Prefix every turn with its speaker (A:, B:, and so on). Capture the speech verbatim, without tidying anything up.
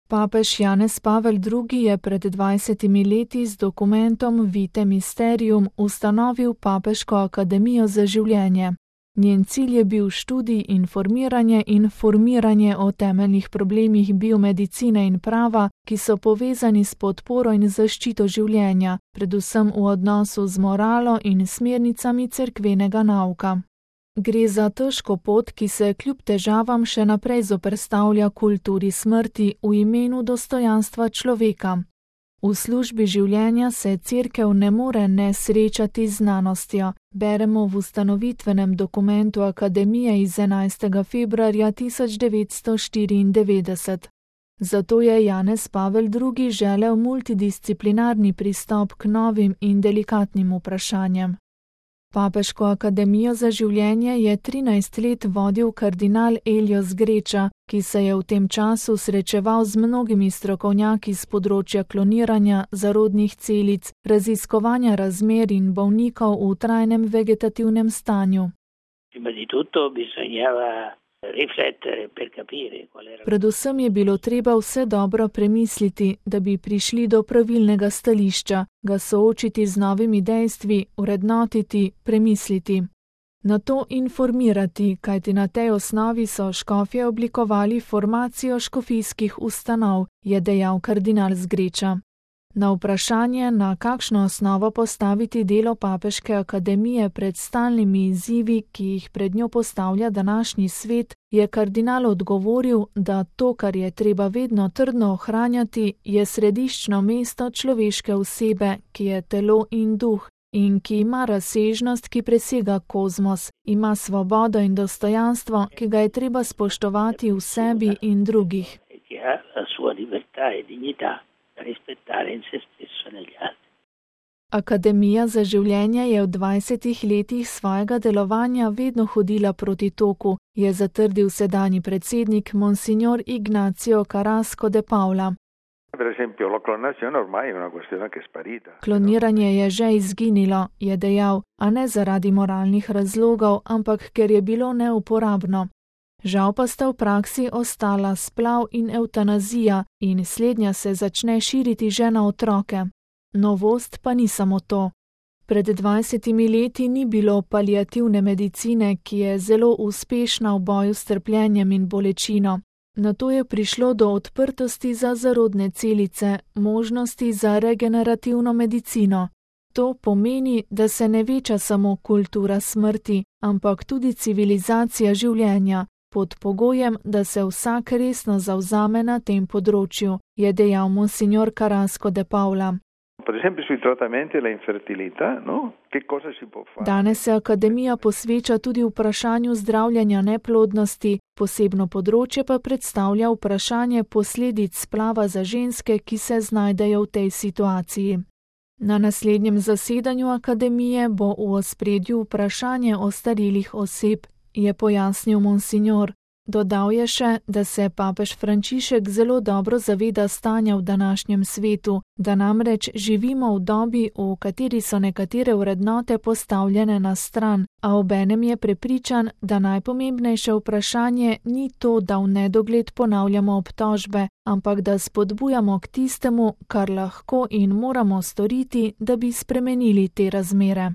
A: Papež Janez Pavel drugi. Je pred dvajsetimi leti z dokumentom Vitae Mysterium ustanovil Papeško akademijo za življenje. Njen cilj je bil študij, informiranje in formiranje o temeljnih problemih biomedicine in prava, ki so povezani s podporo in zaščito življenja, predvsem v odnosu z moralo in smernicami cerkvenega nauka. Gre za težko pot, ki se kljub težavam še naprej zoperstavlja kulturi smrti v imenu dostojanstva človeka. V službi življenja se cerkev ne more ne srečati z znanostjo, beremo v ustanovitvenem dokumentu akademije iz enajstega februarja tisoč devetsto štiriindevetdeset. Zato je Janez Pavel drugi. Želel multidisciplinarni pristop k novim in delikatnim vprašanjem. Papeško akademijo za življenje je trinajst let vodil kardinal Elios Greča, ki se je v tem času srečeval z mnogimi strokovnjaki z področja kloniranja, zarodnih celic, raziskovanja razmer in bolnikov v trajnem vegetativnem stanju. Predvsem je bilo treba vse dobro premisliti, da bi prišli do pravilnega stališča, ga soočiti z novimi dejstvi, urednotiti, premisliti. Na to informirati, kajti na tej osnovi so škofje oblikovali formacijo škofijskih ustanov, je dejal kardinal Zgreča. Na vprašanje, na kakšno osnovo postaviti delo Papeške akademije pred stalnimi izzivi, ki jih pred njo postavlja današnji svet, je kardinal odgovoril, da to, kar je treba vedno trdno ohranjati, je središčno mesto človeške osebe, ki je telo in duh, in ki ima razsežnost, ki presega kozmos, ima svobodo in dostojanstvo, ki ga je treba spoštovati v sebi in drugih. Akademija za življenje je v dvajsetih letih svojega delovanja vedno hodila proti toku, je zatrdil sedanji predsednik Monsignor Ignacio Carrasco de Paula. Kloniranje je že izginilo, je dejal, a ne zaradi moralnih razlogov, ampak ker je bilo neuporabno. Žal pa sta v praksi ostala splav in evtanazija in slednja se začne širiti že na otroke. Novost pa ni samo to. Pred dvajsetimi leti ni bilo paliativne medicine, ki je zelo uspešna v boju s trpljenjem in bolečino. Nato je prišlo do odprtosti za zarodne celice, možnosti za regenerativno medicino. To pomeni, da se ne veča samo kultura smrti, ampak tudi civilizacija življenja, pod pogojem, da se vsak resno zavzame na tem področju, je dejal Monsignor Carrasco de Paula. Danes se akademija posveča tudi vprašanju zdravljenja neplodnosti, posebno področje pa predstavlja vprašanje posledic splava za ženske, ki se znajdejo v tej situaciji. Na naslednjem zasedanju akademije bo v ospredju vprašanje ostarilih oseb, je pojasnil Monsignor. Dodal je še, da se papež Frančišek zelo dobro zaveda stanja v današnjem svetu, da namreč živimo v dobi, v kateri so nekatere vrednote postavljene na stran, a obenem je prepričan, da najpomembnejše vprašanje ni to, da v nedogled ponavljamo obtožbe, ampak da spodbujamo k tistemu, kar lahko in moramo storiti, da bi spremenili te razmere.